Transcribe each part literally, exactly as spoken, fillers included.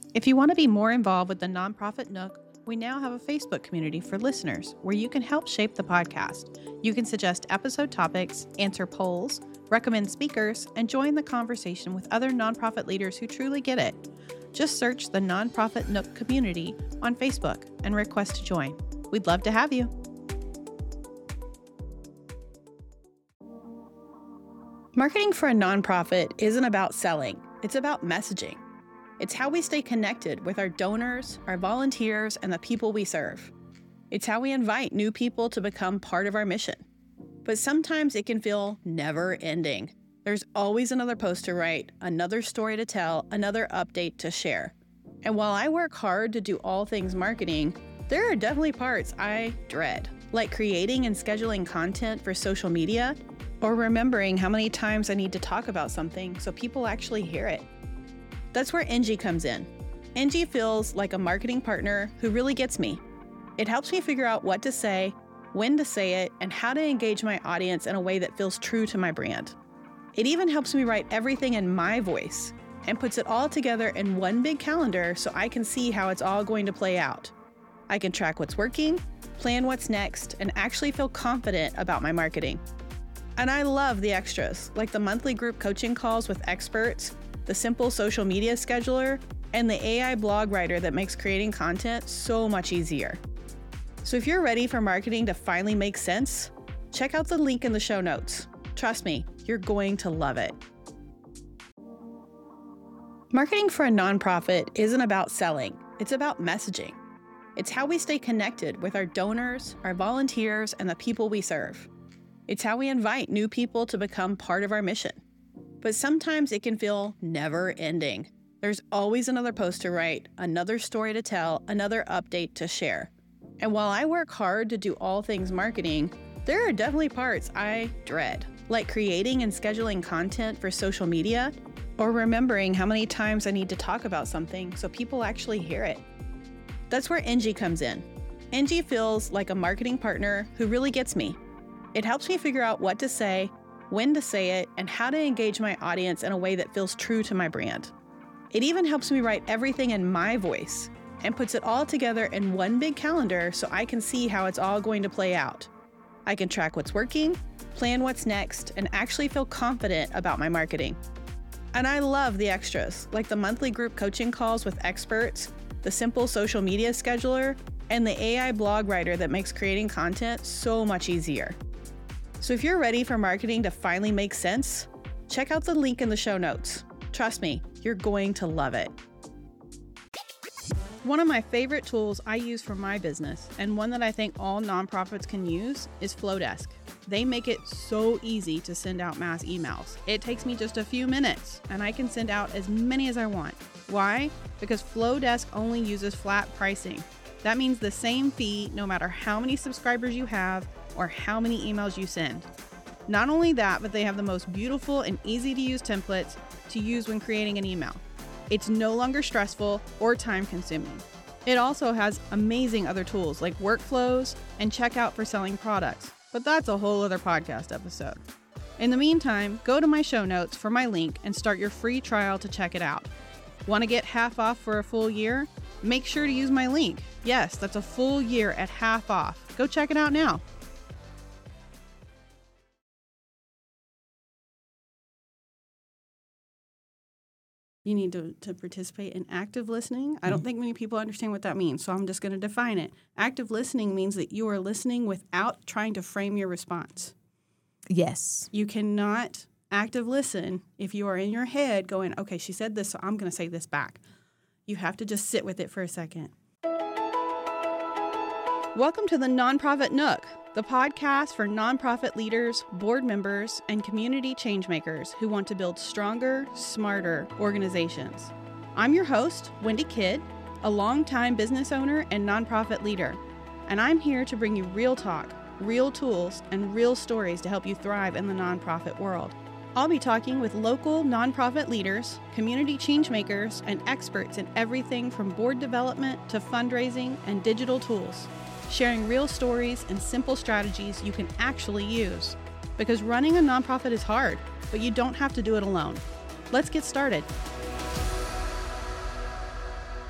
If you want to be more involved with the Nonprofit Nook, we now have a Facebook community for listeners where you can help shape the podcast. You can suggest episode topics, answer polls, recommend speakers, and join the conversation with other nonprofit leaders who truly get it. Just search the Nonprofit Nook community on Facebook and request to join. We'd love to have you. Marketing for a nonprofit isn't about selling, it's about messaging. It's how we stay connected with our donors, our volunteers, and the people we serve. It's how we invite new people to become part of our mission. But sometimes it can feel never ending. There's always another post to write, another story to tell, another update to share. And while I work hard to do all things marketing, there are definitely parts I dread, like creating and scheduling content for social media, or remembering how many times I need to talk about something so people actually hear it. That's where Engie comes in. Engie feels like a marketing partner who really gets me. It helps me figure out what to say, when to say it, and how to engage my audience in a way that feels true to my brand. It even helps me write everything in my voice and puts it all together in one big calendar so I can see how it's all going to play out. I can track what's working, plan what's next, and actually feel confident about my marketing. And I love the extras, like the monthly group coaching calls with experts, the simple social media scheduler, and the A I blog writer that makes creating content so much easier. So if you're ready for marketing to finally make sense, check out the link in the show notes. Trust me, you're going to love it. Marketing for a nonprofit isn't about selling, it's about messaging. It's how we stay connected with our donors, our volunteers, and the people we serve. It's how we invite new people to become part of our mission. But sometimes it can feel never ending. There's always another post to write, another story to tell, another update to share. And while I work hard to do all things marketing, there are definitely parts I dread, like creating and scheduling content for social media, or remembering how many times I need to talk about something so people actually hear it. That's where Engie comes in. Engie feels like a marketing partner who really gets me. It helps me figure out what to say, when to say it, and how to engage my audience in a way that feels true to my brand. It even helps me write everything in my voice and puts it all together in one big calendar so I can see how it's all going to play out. I can track what's working, plan what's next, and actually feel confident about my marketing. And I love the extras, like the monthly group coaching calls with experts, the simple social media scheduler, and the A I blog writer that makes creating content so much easier. So if you're ready for marketing to finally make sense, check out the link in the show notes. Trust me, you're going to love it. One of my favorite tools I use for my business, and one that I think all nonprofits can use, is Flowdesk. They make it so easy to send out mass emails. It takes me just a few minutes, and I can send out as many as I want. Why? Because Flowdesk only uses flat pricing. That means the same fee no matter how many subscribers you have or how many emails you send. Not only that, but they have the most beautiful and easy to use templates to use when creating an email. It's no longer stressful or time consuming. It also has amazing other tools like workflows and checkout for selling products, but that's a whole other podcast episode. In the meantime, go to my show notes for my link and start your free trial to check it out. Want to get half off for a full year? Make sure to use my link. Yes, that's a full year at half off. Go check it out now. You need to, to participate in active listening. I don't think many people understand what that means, so I'm just going to define it. Active listening means that you are listening without trying to frame your response. Yes. You cannot active listen if you are in your head going, okay, she said this, so I'm going to say this back. You have to just sit with it for a second. Welcome to the Nonprofit Nook, the podcast for nonprofit leaders, board members, and community changemakers who want to build stronger, smarter organizations. I'm your host, Wendy Kidd, a longtime business owner and nonprofit leader, and I'm here to bring you real talk, real tools, and real stories to help you thrive in the nonprofit world. I'll be talking with local nonprofit leaders, community changemakers, and experts in everything from board development to fundraising and digital tools, sharing real stories and simple strategies you can actually use. Because running a nonprofit is hard, but you don't have to do it alone. Let's get started.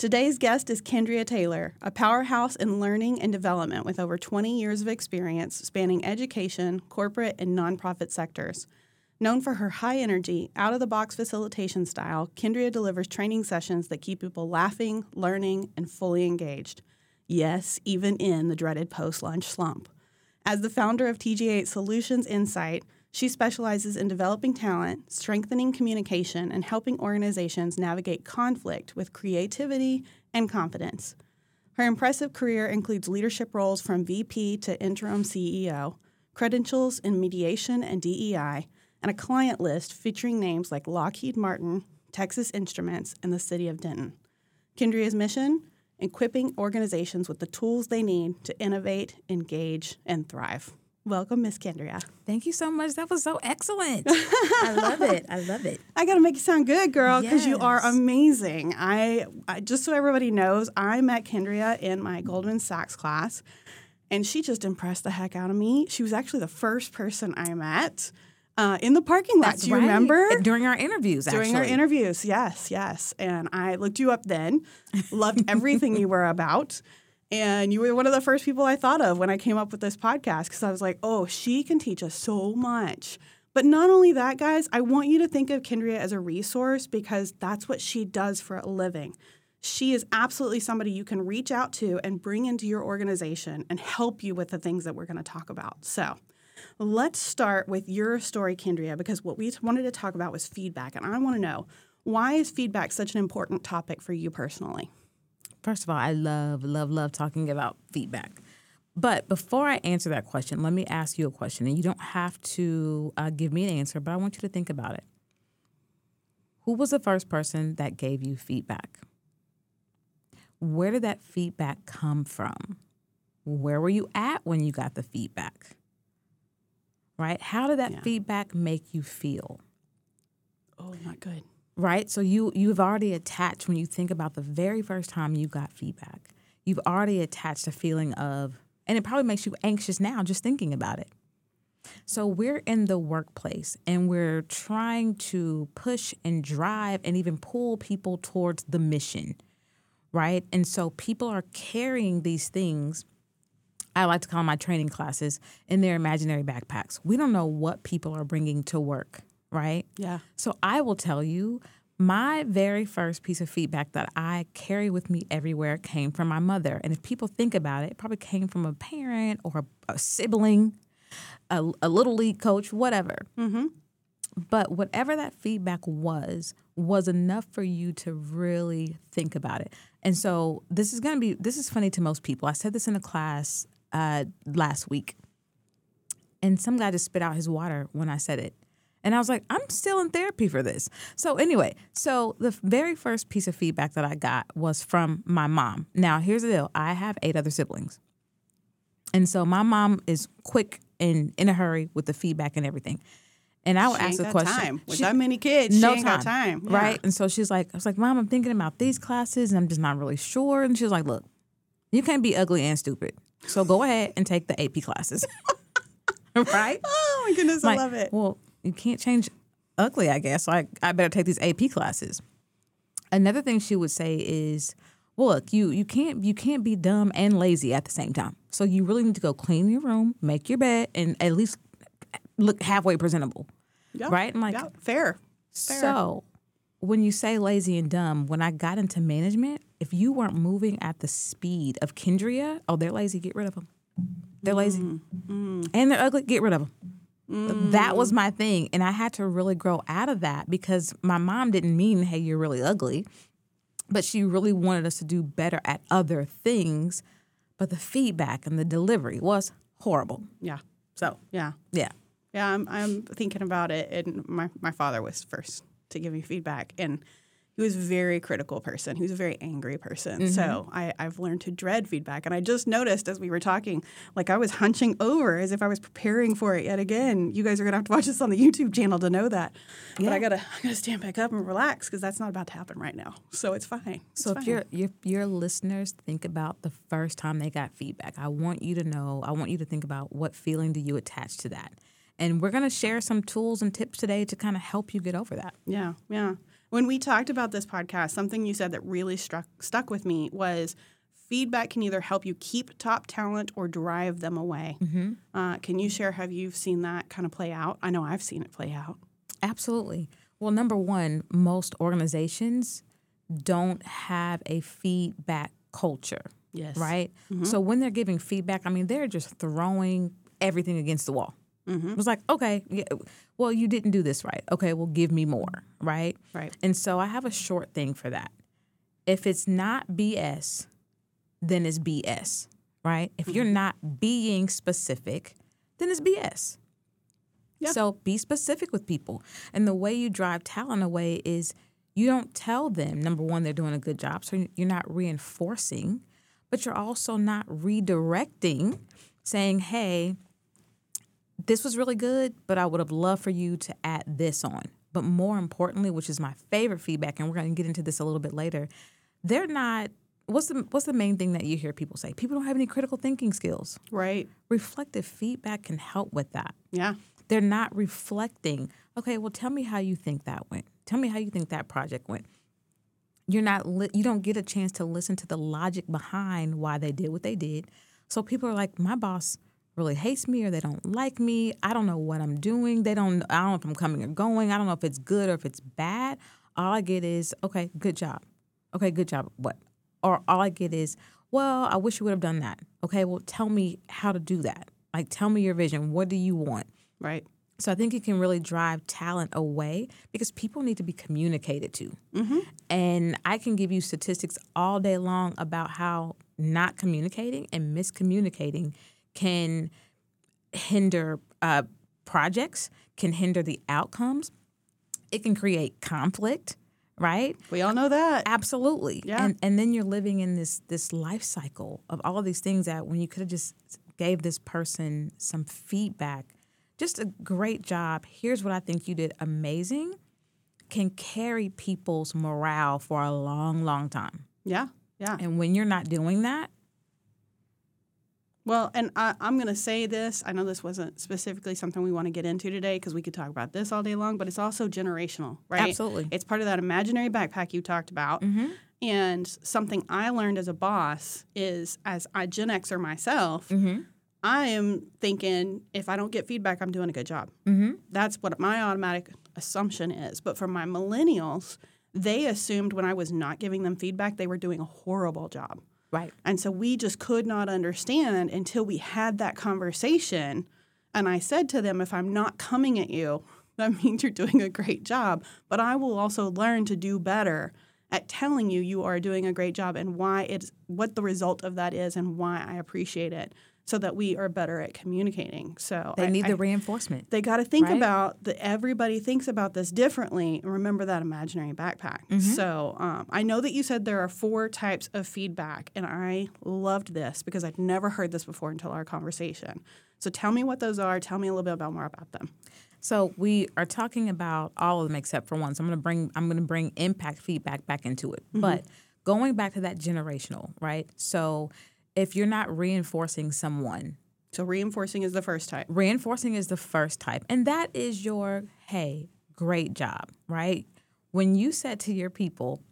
Today's guest is Kendria Taylor, a powerhouse in learning and development with over twenty years of experience spanning education, corporate, and nonprofit sectors. Known for her high energy, out-of-the-box facilitation style, Kendria delivers training sessions that keep people laughing, learning, and fully engaged. Yes, even in the dreaded post-lunch slump. As the founder of T G eight Solutions Insight, she specializes in developing talent, strengthening communication, and helping organizations navigate conflict with creativity and confidence. Her impressive career includes leadership roles from V P to interim C E O, credentials in mediation and D E I, and a client list featuring names like Lockheed Martin, Texas Instruments, and the City of Denton. Kendria's mission? Equipping organizations with the tools they need to innovate, engage, and thrive. Welcome, Miss Kendria. Thank you so much. That was so excellent. I love it. I love it. I got to make you sound good, girl, because Yes. you are amazing. I, I just so everybody knows, I met Kendria in my Goldman Sachs class, and she just impressed the heck out of me. She was actually the first person I met uh, in the parking lot. That's Do you right. remember? During our interviews, During actually. our interviews, yes, yes. And I looked you up then, loved everything you were about. And you were one of the first people I thought of when I came up with this podcast because I was like, oh, she can teach us so much. But not only that, guys, I want you to think of Kendria as a resource because that's what she does for a living. She is absolutely somebody you can reach out to and bring into your organization and help you with the things that we're going to talk about. So let's start with your story, Kendria, because what we wanted to talk about was feedback. And I want to know, why is feedback such an important topic for you personally? First of all, I love, love, love talking about feedback. But before I answer that question, let me ask you a question. And you don't have to uh, give me an answer, but I want you to think about it. Who was the first person that gave you feedback? Where did that feedback come from? Where were you at when you got the feedback? Right? How did that Yeah. feedback make you feel? Oh, not good. Right? So you, you've already attached, when you think about the very first time you got feedback, you've already attached a feeling of, and it probably makes you anxious now just thinking about it. So we're in the workplace and we're trying to push and drive and even pull people towards the mission, right? And so people are carrying these things, I like to call my training classes, in their imaginary backpacks. We don't know what people are bringing to work. Right? Yeah. So I will tell you, my very first piece of feedback that I carry with me everywhere came from my mother. And if people think about it, it probably came from a parent or a, a sibling, a, a little league coach, whatever. Mm-hmm. But whatever that feedback was, was enough for you to really think about it. And so this is going to be, this is funny to most people. I said this in a class uh, last week. And some guy just spit out his water when I said it. And I was like, I'm still in therapy for this. So anyway, so the very first piece of feedback that I got was from my mom. Now, here's the deal. I have eight other siblings. And so my mom is quick and in a hurry with the feedback and everything. And I would She ask ain't the got question. time. With she- that many kids, no she ain't time, got time. Yeah. Right? And so she's like, I was like, Mom, I'm thinking about these classes and I'm just not really sure. And she was like, look, you can't be ugly and stupid. So go ahead and take the A P classes. Right? Oh, my goodness, Like, I love it. Well, you can't change ugly, I guess. So I, I better take these A P classes. Another thing she would say is, well, look, you you can't you can't be dumb and lazy at the same time. So you really need to go clean your room, make your bed, and at least look halfway presentable. Yeah. Right? I'm like, yeah. Fair. Fair. so when you say lazy and dumb, when I got into management, if you weren't moving at the speed of Kendria, oh, they're lazy, get rid of them. They're lazy. Mm. And they're ugly, get rid of them. Mm. That was my thing. And I had to really grow out of that because my mom didn't mean, hey, you're really ugly. But she really wanted us to do better at other things. But the feedback and the delivery was horrible. Yeah. So, Yeah. yeah. Yeah, I'm I'm thinking about it, and my, my father was first to give me feedback, and he was a very critical person. He was a very angry person. Mm-hmm. So I, I've learned to dread feedback. And I just noticed as we were talking, like I was hunching over as if I was preparing for it yet again. You guys are going to have to watch this on the YouTube channel to know that. Yeah. But I got to I gotta stand back up and relax because that's not about to happen right now. So it's fine. It's So if fine. your, your your listeners think about the first time they got feedback, I want you to know, I want you to think about what feeling do you attach to that. And we're going to share some tools and tips today to kind of help you get over that. Yeah, yeah. When we talked about this podcast, something you said that really struck stuck with me was feedback can either help you keep top talent or drive them away. Mm-hmm. Uh, can you share how you've seen that kind of play out? I know I've seen it play out. Absolutely. Well, number one, most organizations don't have a feedback culture. Yes. Right? Mm-hmm. So when they're giving feedback, I mean, they're just throwing everything against the wall. Mm-hmm. It's like, okay, yeah, well, you didn't do this right. Okay, well, give me more, right? Right. And so I have a short thing for that. If it's not B S, then it's B S, right? If mm-hmm. you're not being specific, then it's B S. Yeah. So be specific with people. And the way you drive talent away is you don't tell them, number one, they're doing a good job, so you're not reinforcing, but you're also not redirecting, saying, hey, this was really good, but I would have loved for you to add this on. But more importantly, which is my favorite feedback, and we're going to get into this a little bit later, they're not, what's the what's the main thing that you hear people say? People don't have any critical thinking skills. Right. Reflective feedback can help with that. Yeah. They're not reflecting, okay, well, tell me how you think that went. Tell me how you think that project went. You're not, li- you don't get a chance to listen to the logic behind why they did what they did. So people are like, my boss really hates me or they don't like me. I don't know what I'm doing. They don't, I don't know if I'm coming or going. I don't know if it's good or if it's bad. All I get is, okay, good job. Okay, good job. What? Or all I get is, well, I wish you would have done that. Okay, well, tell me how to do that. Like, tell me your vision. What do you want? Right. So I think it can really drive talent away because people need to be communicated to. Mm-hmm. And I can give you statistics all day long about how not communicating and miscommunicating can hinder uh, projects, can hinder the outcomes. It can create conflict, right? We all know that. Absolutely. Yeah. And and then you're living in this this life cycle of all of these things that when you could have just gave this person some feedback, just a great job, here's what I think you did amazing, can carry people's morale for a long, long time. Yeah, yeah. And when you're not doing that, well, and I, I'm going to say this. I know this wasn't specifically something we want to get into today because we could talk about this all day long, but it's also generational, right? Absolutely. It's part of that imaginary backpack you talked about. Mm-hmm. And something I learned as a boss is, as a Gen Xer myself, Mm-hmm. I am thinking if I don't get feedback, I'm doing a good job. Mm-hmm. That's what my automatic assumption is. But for my millennials, they assumed when I was not giving them feedback, they were doing a horrible job. Right. And so we just could not understand until we had that conversation. And I said to them, if I'm not coming at you, that means you're doing a great job. But I will also learn to do better at telling you you are doing a great job and why it's what the result of that is and why I appreciate it, so that we are better at communicating. So They I, need I, the reinforcement. They got to think right? about that. Everybody thinks about this differently. And remember that imaginary backpack. Mm-hmm. So um, I know that you said there are four types of feedback, and I loved this because I'd never heard this before until our conversation. So tell me what those are. Tell me a little bit about more about them. So we are talking about all of them except for one. So I'm going to bring I'm going to bring impact feedback back into it. Mm-hmm. But going back to that generational, right? So if you're not reinforcing someone. So reinforcing is the first type. Reinforcing is the first type. And that is your, hey, great job, right? When you said to your people,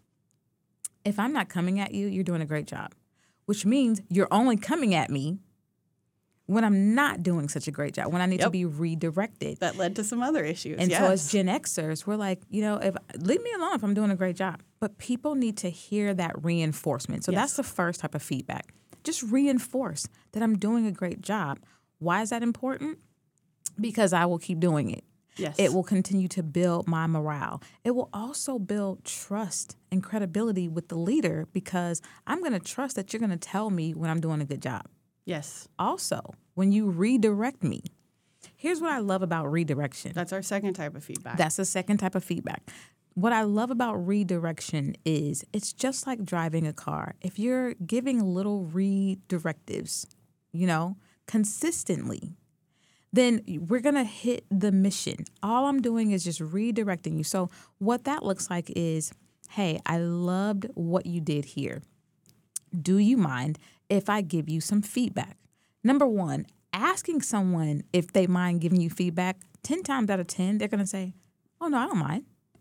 if I'm not coming at you, you're doing a great job, which means you're only coming at me when I'm not doing such a great job, when I need yep. to be redirected. That led to some other issues. And yes. so as Gen Xers, we're like, you know, if leave me alone if I'm doing a great job. But people need to hear that reinforcement. So yes. that's the first type of feedback. Just reinforce that I'm doing a great job. Why is that important? Because I will keep doing it. Yes. It will continue to build my morale. It will also build trust and credibility with the leader because I'm going to trust that you're going to tell me when I'm doing a good job. Yes. Also, when you redirect me, here's what I love about redirection. That's our second type of feedback. That's the second type of feedback. What I love about redirection is it's just like driving a car. If you're giving little redirectives, you know, consistently, then we're going to hit the mission. All I'm doing is just redirecting you. So what that looks like is, hey, I loved what you did here. Do you mind if I give you some feedback? Number one, asking someone if they mind giving you feedback, ten times out of ten, they're going to say, oh, no, I don't mind.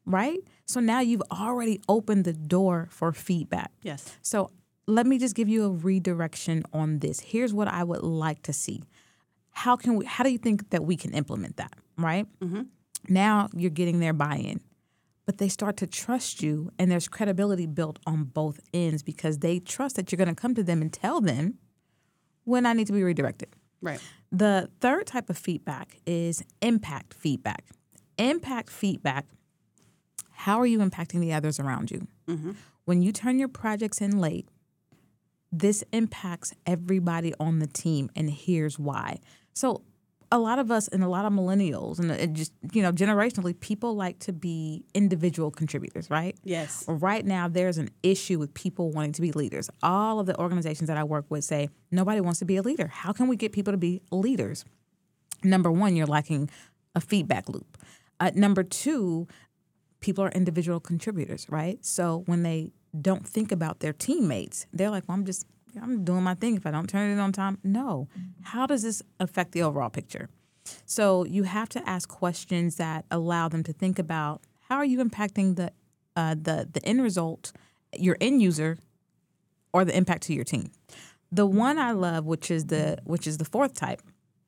right? So now you've already opened the door for feedback. Yes. So let me just give you a redirection on this. Here's what I would like to see. How can we, how do you think that we can implement that, right? Mm-hmm. Now you're getting their buy-in, but they start to trust you, and there's credibility built on both ends because they trust that you're going to come to them and tell them when I need to be redirected. Right. The third type of feedback is impact feedback. Impact feedback, how are you impacting the others around you? Mm-hmm. When you turn your projects in late, this impacts everybody on the team, and here's why. So a lot of us and a lot of millennials and it just, you know, generationally, people like to be individual contributors, right? Yes. Right now, there's an issue with people wanting to be leaders. All of the organizations that I work with say, nobody wants to be a leader. How can we get people to be leaders? Number one, you're lacking a feedback loop. Uh, number two, people are individual contributors, right? So when they don't think about their teammates, they're like, well, I'm just, I'm doing my thing. If I don't turn it in on time, no. How does this affect the overall picture? So you have to ask questions that allow them to think about how are you impacting the uh, the the end result, your end user, or the impact to your team. The one I love, which is the which is the fourth type,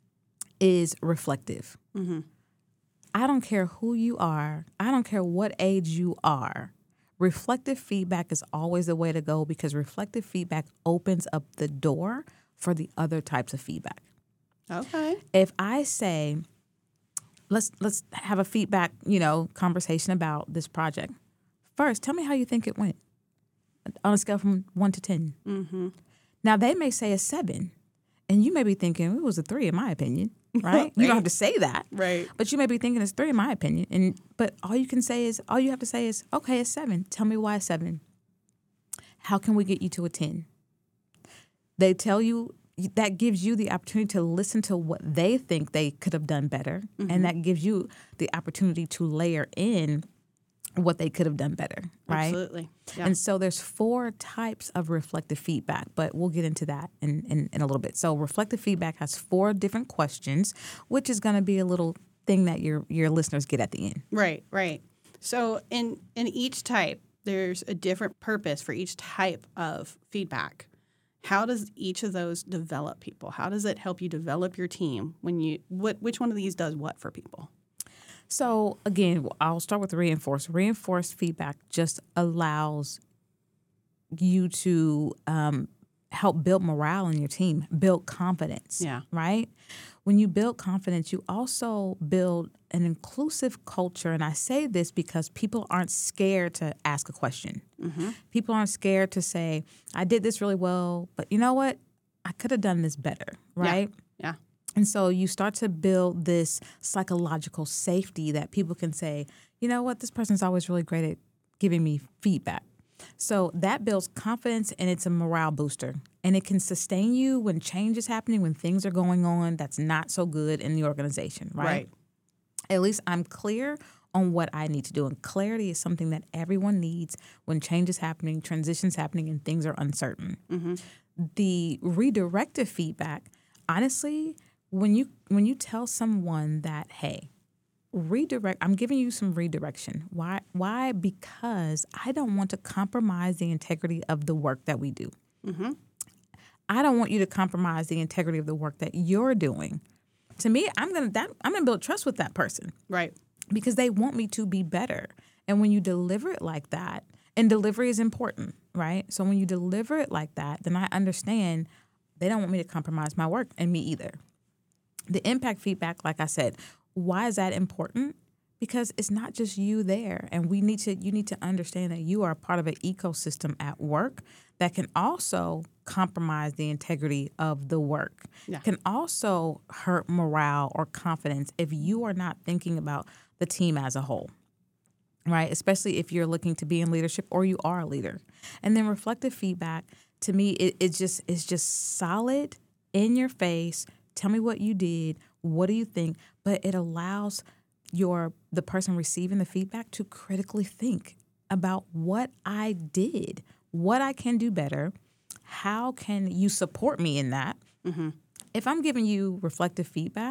is reflective. Mm-hmm. I don't care who you are. I don't care what age you are. Reflective feedback is always the way to go because reflective feedback opens up the door for the other types of feedback. Okay. If I say, let's let's have a feedback, you know, conversation about this project. First, tell me how you think it went on a scale from one to ten. Mm-hmm. Now, they may say a seven, and you may be thinking it was a three in my opinion. Right? right? You don't have to say that. Right. But you may be thinking it's three in my opinion. And but all you can say is, all you have to say is, okay, it's seven. Tell me why it's seven. How can we get you to a ten? They tell you, that gives you the opportunity to listen to what they think they could have done better. Mm-hmm. And that gives you the opportunity to layer in what they could have done better, right? Absolutely. Yeah. And so there's four types of reflective feedback, but we'll get into that in, in, in a little bit. So reflective feedback has four different questions, which is going to be a little thing that your your listeners get at the end. Right, right. So in in each type, there's a different purpose for each type of feedback. How does each of those develop people? How does it help you develop your team when you what which one of these does what for people? So, again, I'll start with reinforced. Reinforced feedback just allows you to um, help build morale in your team, build confidence, yeah. right? When you build confidence, you also build an inclusive culture. And I say this because people aren't scared to ask a question. Mm-hmm. People aren't scared to say, I did this really well, but you know what? I could have done this better, right? Yeah. yeah. And so you start to build this psychological safety that people can say, you know what, this person's always really great at giving me feedback. So that builds confidence and it's a morale booster. And it can sustain you when change is happening, when things are going on that's not so good in the organization, right? Right. At least I'm clear on what I need to do. And clarity is something that everyone needs when change is happening, transition's happening, and things are uncertain. Mm-hmm. The redirective feedback, honestly, When you when you tell someone that, hey, redirect, I'm giving you some redirection. Why? Why? Because I don't want to compromise the integrity of the work that we do. Mm-hmm. I don't want you to compromise the integrity of the work that you're doing. To me, I'm gonna that I'm gonna build trust with that person, right? Because they want me to be better. And when you deliver it like that, and delivery is important, right? So when you deliver it like that, then I understand they don't want me to compromise my work, and me either. The impact feedback, like I said, why is that important? Because it's not just you there, and we need to. You need to understand that you are a part of an ecosystem at work that can also compromise the integrity of the work. Yeah. Can also hurt morale or confidence if you are not thinking about the team as a whole, right? Especially if you're looking to be in leadership or you are a leader. And then reflective feedback, to me, it, it just it's just solid, in your face. Tell me what you did. What do you think? But it allows your the person receiving the feedback to critically think about what I did, what I can do better. How can you support me in that? Mm-hmm. If I'm giving you reflective feedback,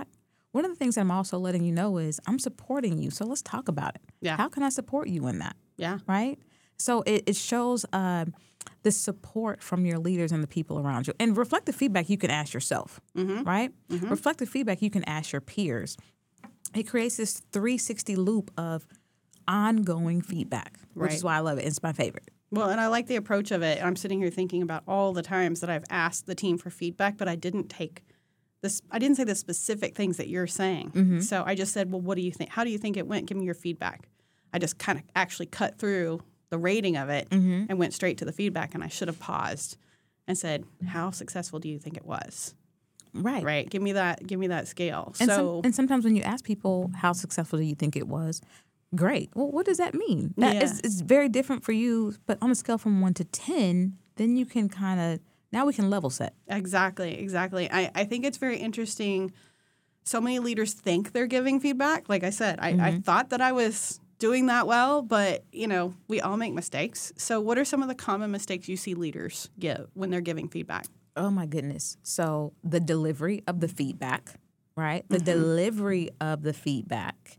one of the things I'm also letting you know is I'm supporting you. So let's talk about it. Yeah. How can I support you in that? Yeah. Right? So it, it shows uh, the support from your leaders and the people around you. And reflective feedback you can ask yourself, mm-hmm. right? Mm-hmm. Reflective feedback you can ask your peers. It creates this three sixty loop of ongoing feedback, which Right. is why I love it. It's my favorite. Well, and I like the approach of it. I'm sitting here thinking about all the times that I've asked the team for feedback, but I didn't take this. I didn't say the specific things that you're saying. Mm-hmm. So I just said, well, what do you think? How do you think it went? Give me your feedback. I just kind of actually cut through the rating of it mm-hmm. and went straight to the feedback. And I should have paused and said, how successful do you think it was? Right. Right. Give me that. Give me that scale. And, so, some, and sometimes when you ask people, how successful do you think it was? Great. Well, what does that mean? That yeah. is, it's very different for you, but on a scale from one to ten, then you can kind of, now we can level set. Exactly, exactly. I, I think it's very interesting. So many leaders think they're giving feedback. Like I said, I, mm-hmm. I thought that I was doing that well, but, you know, we all make mistakes. So what are some of the common mistakes you see leaders give when they're giving feedback? Oh, my goodness. So the delivery of the feedback, right? The mm-hmm. delivery of the feedback.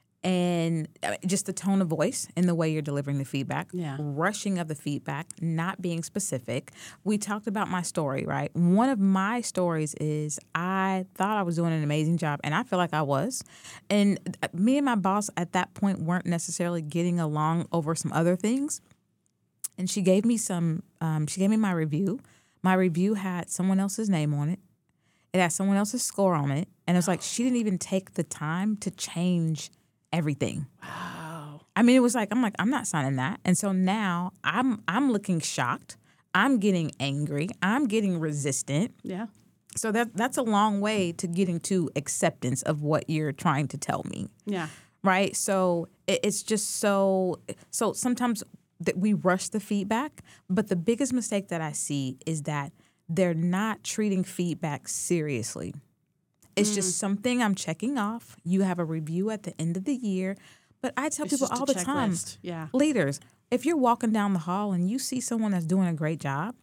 And just the tone of voice in the way you're delivering the feedback, yeah. rushing of the feedback, not being specific. We talked about my story, right? One of my stories is I thought I was doing an amazing job, and I feel like I was. And me and my boss at that point weren't necessarily getting along over some other things. And she gave me some, um, she gave me my review. My review had someone else's name on it. It had someone else's score on it. And it was like she didn't even take the time to change everything. Wow. I mean, it was like, I'm like, I'm not signing that. And so now I'm I'm looking shocked. I'm getting angry. I'm getting resistant. Yeah. So that that's a long way to getting to acceptance of what you're trying to tell me. Yeah. Right? So it, it's just so, so sometimes that we rush the feedback, but the biggest mistake that I see is that they're not treating feedback seriously. It's mm. just something I'm checking off. You have a review at the end of the year. But I tell it's people all the time, yeah. leaders, if you're walking down the hall and you see someone that's doing a great job,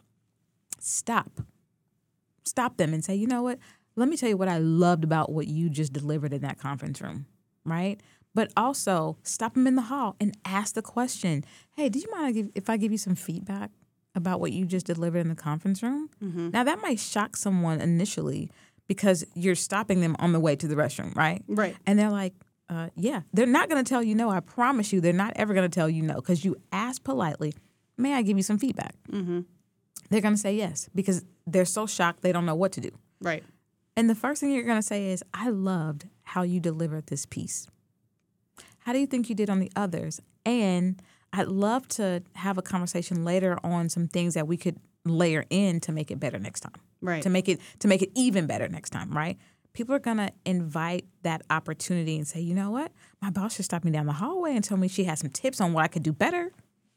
stop. Stop them and say, you know what? Let me tell you what I loved about what you just delivered in that conference room, right? But also stop them in the hall and ask the question, hey, do you mind if I give you some feedback about what you just delivered in the conference room? Mm-hmm. Now, that might shock someone initially, because you're stopping them on the way to the restroom, right? Right. And they're like, uh, yeah. They're not going to tell you no. I promise you they're not ever going to tell you no, because you ask politely, may I give you some feedback? Mm-hmm. They're going to say yes, because they're so shocked they don't know what to do. Right. And the first thing you're going to say is, I loved how you delivered this piece. How do you think you did on the others? And I'd love to have a conversation later on some things that we could layer in to make it better next time. Right. To make it to make it even better next time, right? People are gonna invite that opportunity and say, you know what? My boss just stopped me down the hallway and told me she had some tips on what I could do better.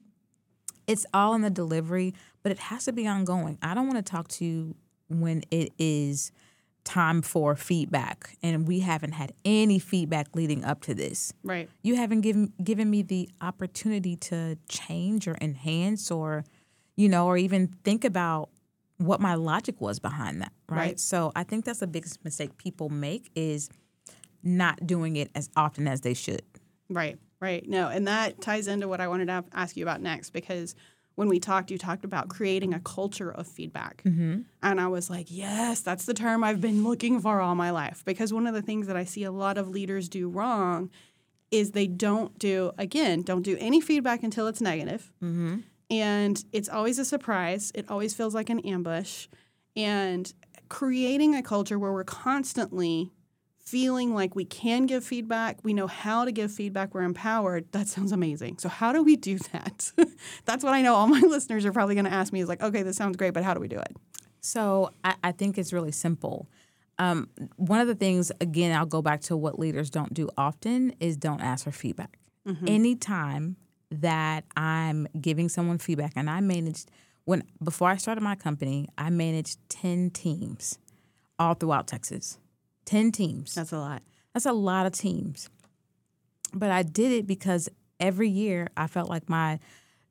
It's all in the delivery, but it has to be ongoing. I don't want to talk to you when it is time for feedback and we haven't had any feedback leading up to this. Right. You haven't given given me the opportunity to change or enhance or, you know, or even think about what my logic was behind that, right? Right. So I think that's the biggest mistake people make is not doing it as often as they should. Right, right. No, and that ties into what I wanted to ask you about next, because when we talked, you talked about creating a culture of feedback. Mm-hmm. And I was like, yes, that's the term I've been looking for all my life. Because one of the things that I see a lot of leaders do wrong is they don't do, again, don't do any feedback until it's negative. Mm-hmm. And it's always a surprise. It always feels like an ambush. And creating a culture where we're constantly feeling like we can give feedback, we know how to give feedback, we're empowered, that sounds amazing. So how do we do that? That's what I know all my listeners are probably going to ask me is like, okay, this sounds great, but how do we do it? So I, I think it's really simple. Um, one of the things, again, I'll go back to what leaders don't do often is don't ask for feedback. Mm-hmm. Anytime that I'm giving someone feedback, and I managed, when before I started my company, I managed ten teams all throughout Texas. ten teams. That's a lot. That's a lot of teams. But I did it because every year I felt like my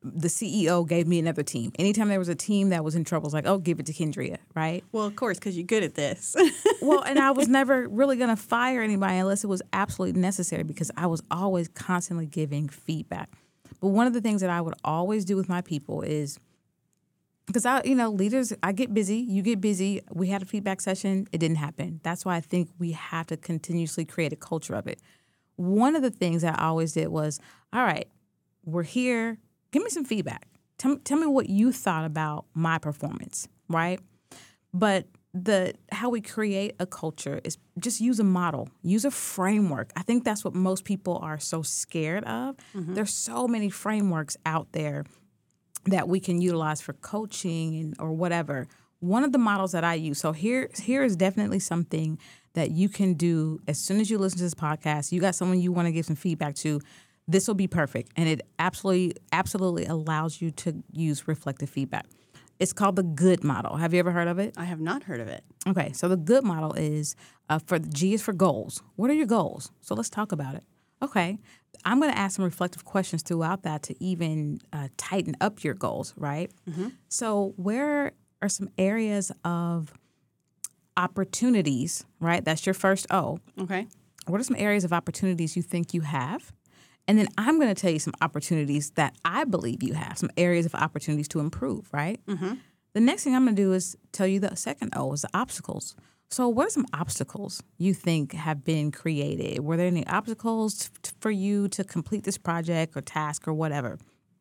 the C E O gave me another team. Anytime there was a team that was in trouble, it's like, oh, give it to Kendria, right? Well, of course, because you're good at this. Well, and I was never really going to fire anybody unless it was absolutely necessary because I was always constantly giving feedback. But one of the things that I would always do with my people is, because I, you know, leaders, I get busy, you get busy. We had a feedback session, it didn't happen. That's why I think we have to continuously create a culture of it. One of the things that I always did was, all right, we're here. Give me some feedback. Tell, tell me what you thought about my performance, right? But the how we create a culture is just use a model, use a framework. I think that's what most people are so scared of. Mm-hmm. There's so many frameworks out there that we can utilize for coaching and, or whatever. One of the models that I use, so here, here is definitely something that you can do as soon as you listen to this podcast. You got someone you want to give some feedback to, this will be perfect. And it absolutely, absolutely allows you to use reflective feedback. It's called the GOOD model. Have you ever heard of it? I have not heard of it. Okay, so the GOOD model is, uh, for G is for goals. What are your goals? So let's talk about it. Okay, I'm going to ask some reflective questions throughout that to even uh, tighten up your goals, right? Mm-hmm. So where are some areas of opportunities, right? That's your first O. Okay. What are some areas of opportunities you think you have? And then I'm going to tell you some opportunities that I believe you have, some areas of opportunities to improve, right? Mm-hmm. The next thing I'm going to do is tell you the second O is the obstacles. So what are some obstacles you think have been created? Were there any obstacles t- for you to complete this project or task or whatever?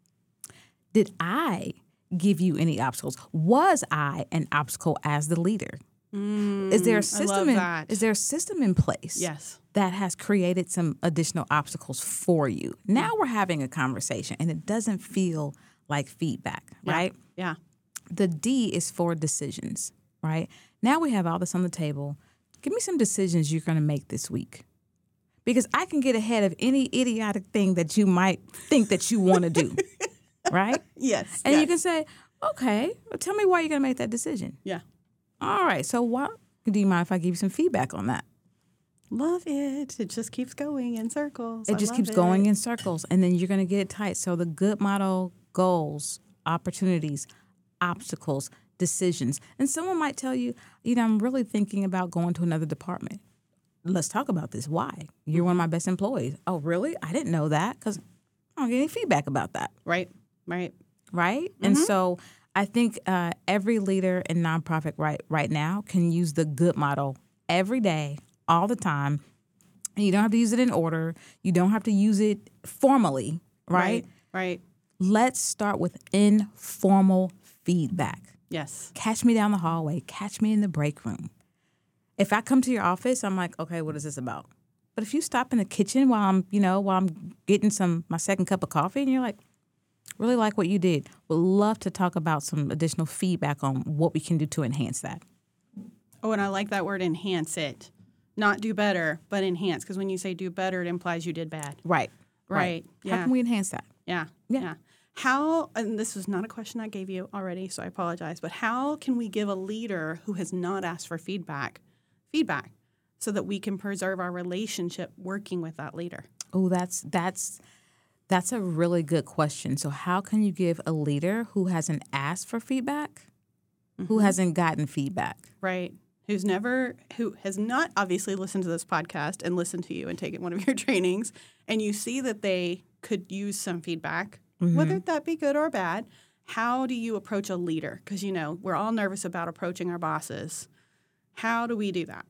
Did I give you any obstacles? Was I an obstacle as the leader? Mm, is there a system? I love in, that. Is there a system in place? Yes. That has created some additional obstacles for you. Now we're having a conversation, and it doesn't feel like feedback, Yeah. right? Yeah. The D is for decisions, right? Now we have all this on the table. Give me some decisions you're going to make this week. Because I can get ahead of any idiotic thing that you might think that you want to do, right? Yes. And yes. you can say, okay, well, tell me why you're going to make that decision. Yeah. All right, so what? Do you mind if I give you some feedback on that? Love it. It just keeps going in circles. It I just love keeps it. going in circles, and then you're going to get it tight. So the GOOD model, goals, opportunities, obstacles, decisions. And someone might tell you, you know, I'm really thinking about going to another department. Let's talk about this. Why? You're one of my best employees. Oh, really? I didn't know that because I don't get any feedback about that. Right. Right. Right? Mm-hmm. And so I think uh, every leader in nonprofit right right now can use the GOOD model every day, all the time. And you don't have to use it in order. You don't have to use it formally, right? Right. Right. Let's start with informal feedback. Yes. Catch me down the hallway. Catch me in the break room. If I come to your office, I'm like, okay, what is this about? But if you stop in the kitchen while I'm, you know, while I'm getting some my second cup of coffee, and you're like, really like what you did, would love to talk about some additional feedback on what we can do to enhance that. Oh, and I like that word, enhance it. Not do better, but enhance. Because when you say do better, it implies you did bad. Right. Right. right. Yeah. How can we enhance that? Yeah. Yeah. Yeah. How, and this was not a question I gave you already, so I apologize, but how can we give a leader who has not asked for feedback, feedback so that we can preserve our relationship working with that leader? Oh, that's that's that's a really good question. So how can you give a leader who hasn't asked for feedback, mm-hmm. who hasn't gotten feedback? Right. Who's never, who has not obviously listened to this podcast and listened to you and taken one of your trainings, and you see that they could use some feedback, mm-hmm. whether that be good or bad. How do you approach a leader? Because, you know, we're all nervous about approaching our bosses. How do we do that?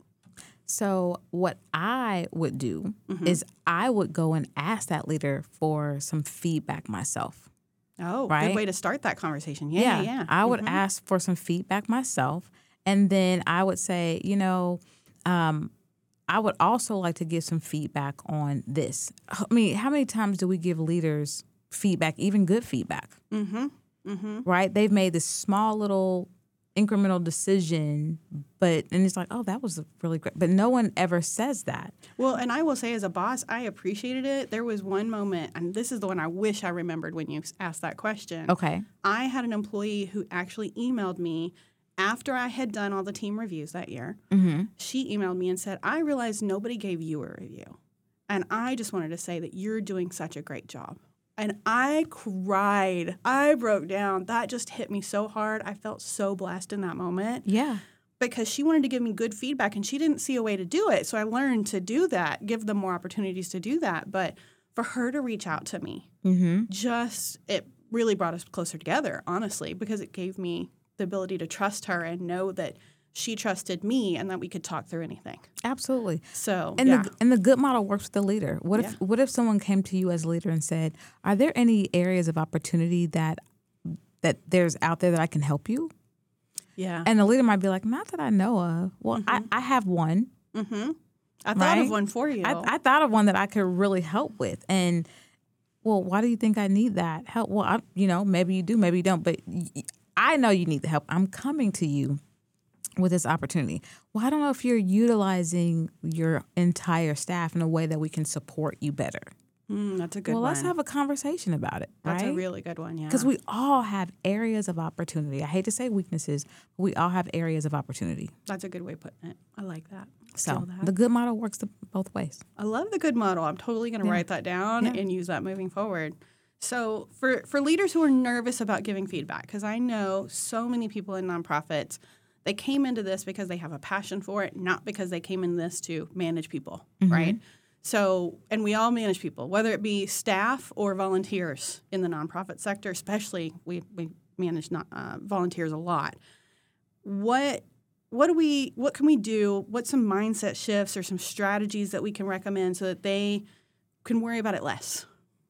So what I would do mm-hmm. is I would go and ask that leader for some feedback myself. Oh, right? Good way to start that conversation. Yeah, yeah. yeah. I would mm-hmm. ask for some feedback myself. And then I would say, you know, um, I would also like to give some feedback on this. I mean, how many times do we give leaders feedback, even good feedback? Mm-hmm. Mm-hmm. Right? They've made this small little incremental decision, but and it's like, oh, that was really great. But no one ever says that. Well, and I will say as a boss, I appreciated it. There was one moment, and this is the one I wish I remembered when you asked that question. Okay. I had an employee who actually emailed me after I had done all the team reviews that year. Mm-hmm. She emailed me and said, I realized nobody gave you a review. And I just wanted to say that you're doing such a great job. And I cried. I broke down. That just hit me so hard. I felt so blessed in that moment. Yeah. Because she wanted to give me good feedback and she didn't see a way to do it. So I learned to do that, give them more opportunities to do that. But for her to reach out to me, Mm-hmm. just, it really brought us closer together, honestly, because it gave me the ability to trust her and know that she trusted me and that we could talk through anything. Absolutely. So, And yeah. the and the good model works with the leader. What if Yeah. what if someone came to you as a leader and said, "Are there any areas of opportunity that that there's out there that I can help you?" Yeah. And the leader might be like, "Not that I know of. Well, Mm-hmm. I, I have one. Mm-hmm. I thought Right? of one for you. I, I thought of one that I could really help with." And well, why do you think I need that help? Well, I, you know, maybe you do, maybe you don't, but y- I know you need the help. I'm coming to you with this opportunity. Well, I don't know if you're utilizing your entire staff in a way that we can support you better. Mm, that's a good well, one. let's have a conversation about it, That's right? a really good one, yeah. Because we all have areas of opportunity. I hate to say weaknesses, but we all have areas of opportunity. That's a good way of putting it. I like that. So Steal that. the good model works the, both ways. I love the good model. I'm totally going to Yeah. write that down Yeah. and use that moving forward. So for, for leaders who are nervous about giving feedback, because I know so many people in nonprofits, they came into this because they have a passion for it, not because they came in this to manage people, Mm-hmm. right? So, and we all manage people, whether it be staff or volunteers in the nonprofit sector, especially we, we manage not, uh, volunteers a lot. What what do we what can we do? What's some mindset shifts or some strategies that we can recommend so that they can worry about it less?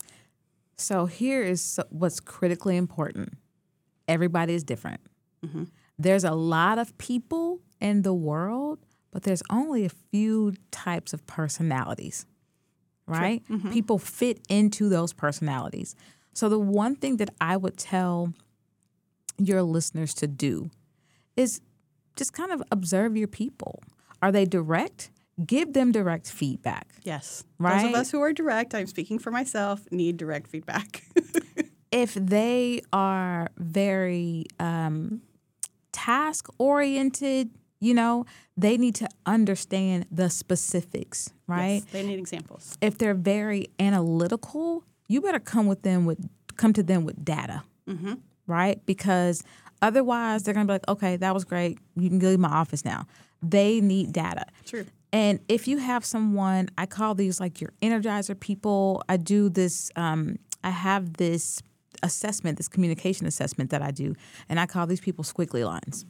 So here is what's critically important. Everybody is different. Mm-hmm. There's a lot of people in the world, but there's only a few types of personalities, right? Mm-hmm. People fit into those personalities. So the one thing that I would tell your listeners to do is just kind of observe your people. Are they direct? Give them direct feedback. Yes. Right? Those of us who are direct, I'm speaking for myself, need direct feedback. If they are very um, task-oriented, you know, they need to understand the specifics, right? Yes, they need examples. If they're very analytical, you better come with them with come to them with data, Mm-hmm. right? Because otherwise, they're gonna be like, "Okay, that was great. You can go to my office now." They need data. True. And if you have someone, I call these like your energizer people. I do this. Um, I have this assessment, this communication assessment that I do, and I call these people squiggly lines.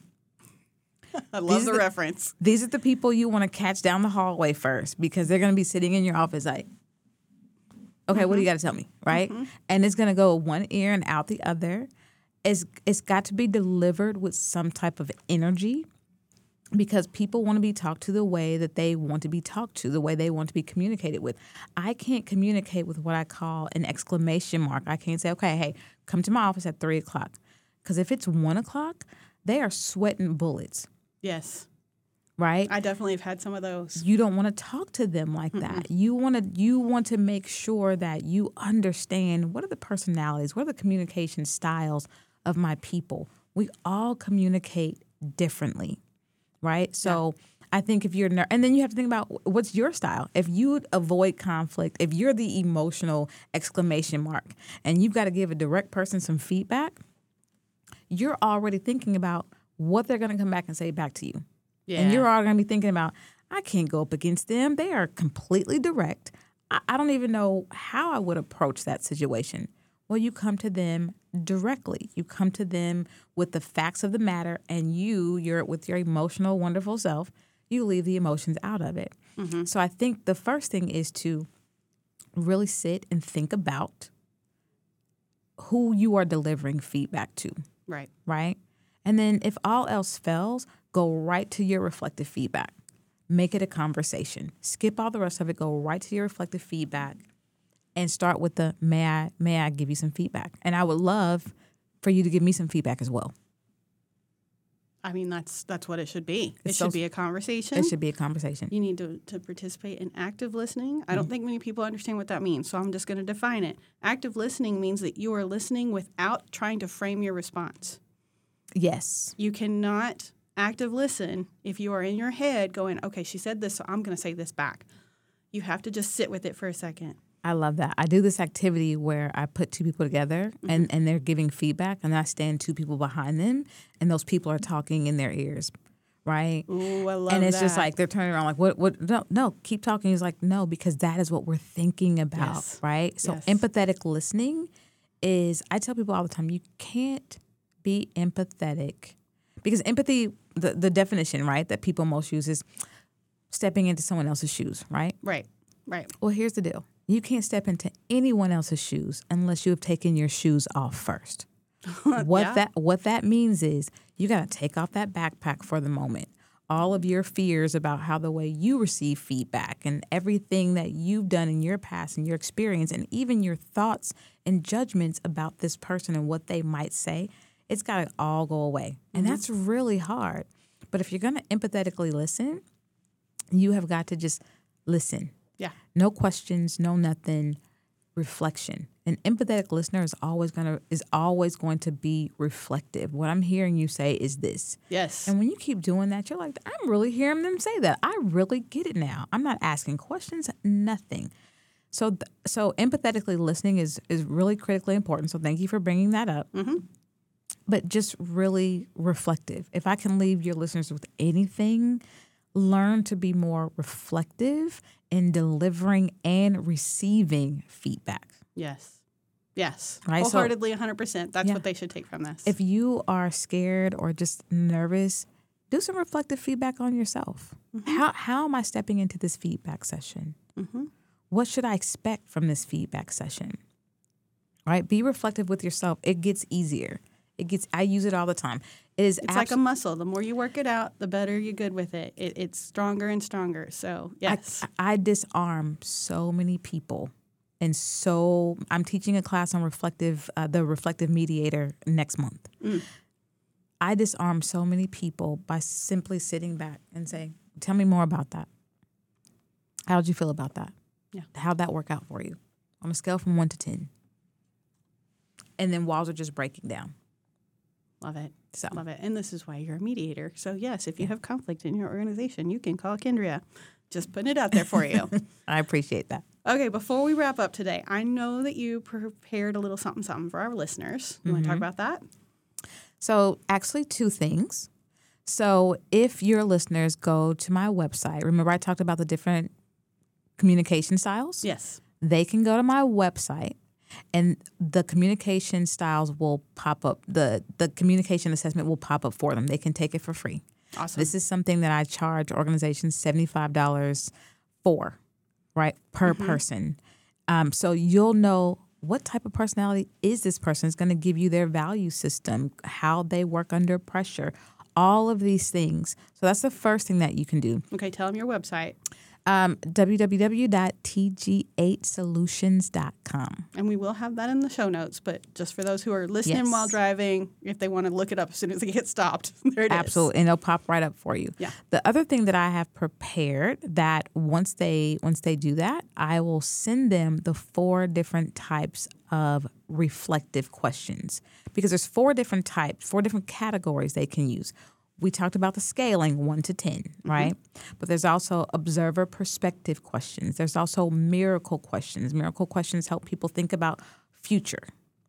I love These the are the- reference. These are the people you want to catch down the hallway first because they're going to be sitting in your office like, okay, Mm-hmm. what do you got to tell me, right? Mm-hmm. And it's going to go one ear and out the other. It's it's got to be delivered with some type of energy because people want to be talked to the way that they want to be talked to, the way they want to be communicated with. I can't communicate with what I call an exclamation mark. I can't say, okay, hey, come to my office at three o'clock. Because if it's one o'clock, they are sweating bullets. Yes. Right? I definitely have had some of those. You don't want to talk to them like that. You want to you want to make sure that you understand what are the personalities, what are the communication styles of my people. We all communicate differently, right? So I think if you're ner- and then you have to think about what's your style. If you avoid conflict, if you're the emotional exclamation mark and you've got to give a direct person some feedback, you're already thinking about what they're going to come back and say back to you. Yeah. And you're all going to be thinking about, I can't go up against them. They are completely direct. I, I don't even know how I would approach that situation. Well, you come to them directly. You come to them with the facts of the matter, and you, you're with your emotional, wonderful self, you leave the emotions out of it. Mm-hmm. So I think the first thing is to really sit and think about who you are delivering feedback to. Right. Right? And then if all else fails, go right to your reflective feedback. Make it a conversation. Skip all the rest of it. Go right to your reflective feedback and start with the, may I, may I give you some feedback? And I would love for you to give me some feedback as well. I mean, that's that's what it should be. It It's should so- be a conversation. It should be a conversation. You need to, to participate in active listening. I don't think many people understand what that means, so I'm just going to define it. Active listening means that you are listening without trying to frame your response. Yes. You cannot active listen if you are in your head going, okay, she said this, so I'm going to say this back. You have to just sit with it for a second. I love that. I do this activity where I put two people together mm-hmm. and, and they're giving feedback, and I stand two people behind them, and those people are talking in their ears, right? Ooh, I love And it's that. just like they're turning around like, what, what, no, no, keep talking. He's like, no, because that is what we're thinking about, yes. right? So yes. empathetic listening is, I tell people all the time, you can't be empathetic because empathy, the, the definition, right, that people most use is stepping into someone else's shoes, right? Right, right. Well, here's the deal. You can't step into anyone else's shoes unless you have taken your shoes off first. What yeah. that what that means is you got to take off that backpack for the moment. All of your fears about how the way you receive feedback and everything that you've done in your past and your experience and even your thoughts and judgments about this person and what they might say, it's got to all go away. And mm-hmm. that's really hard. But if you're going to empathetically listen, you have got to just listen. Yeah. No questions, no nothing, reflection. An empathetic listener is always gonna is always going to be reflective. What I'm hearing you say is this. Yes. And when you keep doing that, you're like, I'm really hearing them say that. I really get it now. I'm not asking questions, nothing. So th- so empathetically listening is is really critically important. So thank you for bringing that up. Mm-hmm. But just really reflective. If I can leave your listeners with anything, learn to be more reflective in delivering and receiving feedback. Yes. Yes. Right? Wholeheartedly, one hundred percent. That's yeah. what they should take from this. If you are scared or just nervous, do some reflective feedback on yourself. Mm-hmm. How how am I stepping into this feedback session? Mm-hmm. What should I expect from this feedback session? Right? Be reflective with yourself. It gets easier. It gets. I use it all the time. It is. It's abs- like a muscle. The more you work it out, the better you're good with it. it it's stronger and stronger. So yes, I, I disarm so many people, and so I'm teaching a class on reflective, uh, the reflective mediator next month. Mm. I disarm so many people by simply sitting back and saying, "Tell me more about that. How did you feel about that? Yeah, how'd that work out for you on a scale from one to ten?" And then walls are just breaking down. Love it. So. Love it. And this is why you're a mediator. So, yes, if you have conflict in your organization, you can call Kendria. Just putting it out there for you. I appreciate that. Okay, before we wrap up today, I know that you prepared a little something something for our listeners. You mm-hmm. want to talk about that? So, actually, two things. So, if your listeners go to my website, remember I talked about the different communication styles? Yes. They can go to my website. And the communication styles will pop up. The the communication assessment will pop up for them. They can take it for free. Awesome. This is something that I charge organizations seventy-five dollars for, right, per mm-hmm. person. Um, so you'll know what type of personality is this person. It's going to give you their value system, how they work under pressure, all of these things. So that's the first thing that you can do. Okay, tell them your website. Um, w w w dot t g eight solutions dot com. And we will have that in the show notes, but just for those who are listening yes. while driving, if they want to look it up as soon as they get stopped, there it Absolutely. is. Absolutely, and it'll pop right up for you. Yeah. The other thing that I have prepared that once they once they do that, I will send them the four different types of reflective questions because there's four different types, four different categories they can use. We talked about the scaling one to ten, right? Mm-hmm. But there's also observer perspective questions. There's also miracle questions. Miracle questions help people think about future.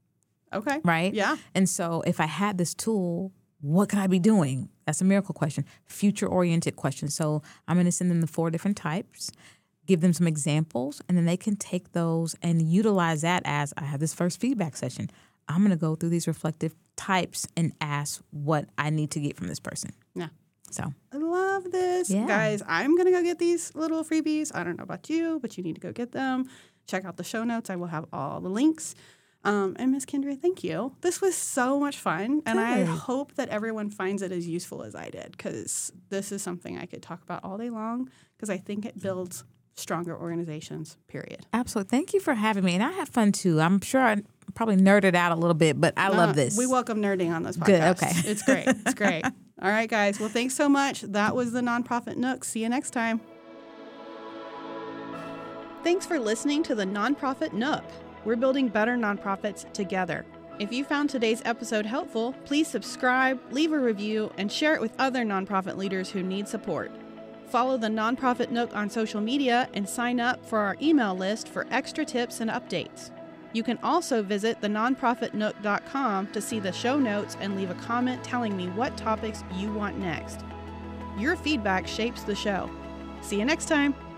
Okay. Right? Yeah. And so if I had this tool, what could I be doing? That's a miracle question. Future-oriented questions. So I'm going to send them the four different types, give them some examples, and then they can take those and utilize that as I have this first feedback session. I'm going to go through these reflective types and ask what I need to get from this person. Yeah. So I love this. Yeah. Guys, I'm going to go get these little freebies. I don't know about you, but you need to go get them. Check out the show notes. I will have all the links. Um, and Miss Kendria, thank you. This was so much fun. And Good. I hope that everyone finds it as useful as I did because this is something I could talk about all day long because I think it builds stronger organizations, period. Absolutely. Thank you for having me. And I had fun, too. I'm sure I probably nerded out a little bit, but I uh, love this. We welcome nerding on this podcast. Good, okay. It's great. It's great. All right, guys. Well, thanks so much. That was the Nonprofit Nook. See you next time. Thanks for listening to the Nonprofit Nook. We're building better nonprofits together. If you found today's episode helpful, please subscribe, leave a review, and share it with other nonprofit leaders who need support. Follow the Nonprofit Nook on social media and sign up for our email list for extra tips and updates. You can also visit the nonprofit nook dot com to see the show notes and leave a comment telling me what topics you want next. Your feedback shapes the show. See you next time.